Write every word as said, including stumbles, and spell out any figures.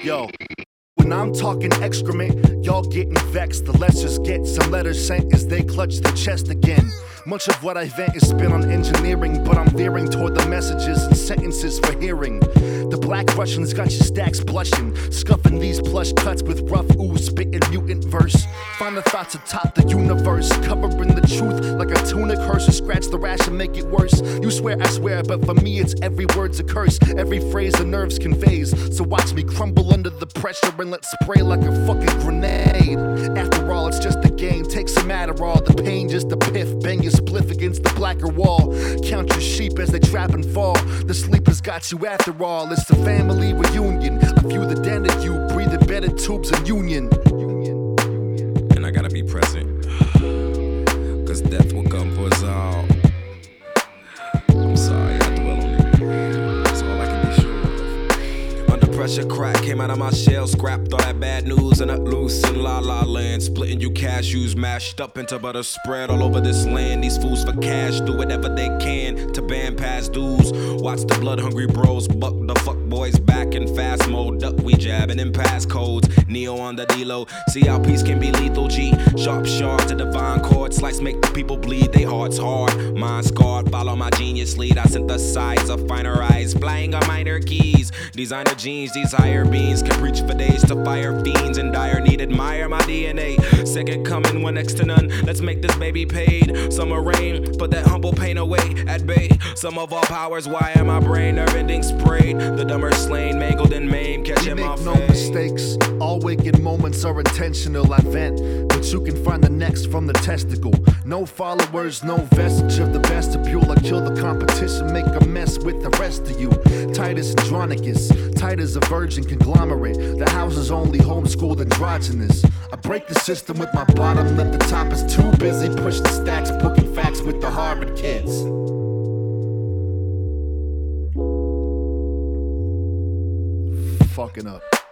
Yo, when I'm talking excrement, y'all getting vexed. The lessers get some letters sent as they clutch their chest again. Much of what I vent is spin on engineering, but I'm veering toward the messages and sentences for hearing. The black Russians got your stacks blushing, scuffing these plush cuts with rough ooze, spitting mutant verse. Find the thoughts atop the universe, covering the truth like a tunic hearse. Scratch the rash and make it worse. You swear I swear, but for me it's every word's a curse. Every phrase the nerves conveys, so watch me crumble under the pressure and let spray like a fucking grenade. After all, it's just a game. Take some Adderall, the pain just a piff. Bang your spliff against the blacker wall. Count your sheep as they trap and fall. The sleepers got you after all. It's a family reunion. I view the den of you, breathing bedded tubes in union. And I gotta be present, cause death will come for us all. I'm sorry I dwell on it. That's all I can be sure of. Under pressure, crack came out of my shell. Scrapped all that bad news and up loose in La La Land. Splitting you cashews, mashed up into butter spread all over this land. These fools for cash do whatever they can to ban past dues. Watch the blood hungry bros buck the fuck boys back in fast mode. Duck we jabbing in passcodes. Neo on the D-Lo. See how peace can be lethal, G. Sharp shards to divine chord. Slice make the people bleed. They hearts hard. Mind scarred. Follow my genius lead. I synthesize a finer eyes. Flying on minor keys. Designer jeans. These higher beings can preach for days to fire fiends in dire need. Admire my D N A. Second coming, one next to none. Let's make this baby paid. Summer rain, put that humble pain away at bay. Some of all powers, why am my brain nerve ending sprayed? The dumber slain, mangled and maimed, catching my We make no fade. mistakes. All waking moments are intentional. I vent, but you can find the next from the testicle. No followers, no vestige of the vestibule. I kill the competition, make a mess with the rest of you. Titus Andronicus, tight as a virgin conglomerate. The house is only homeschooled androgynous. I break the system with my bottom, let the top is too busy. Push the stacks, booking facts with the Harvard kids. Fucking up.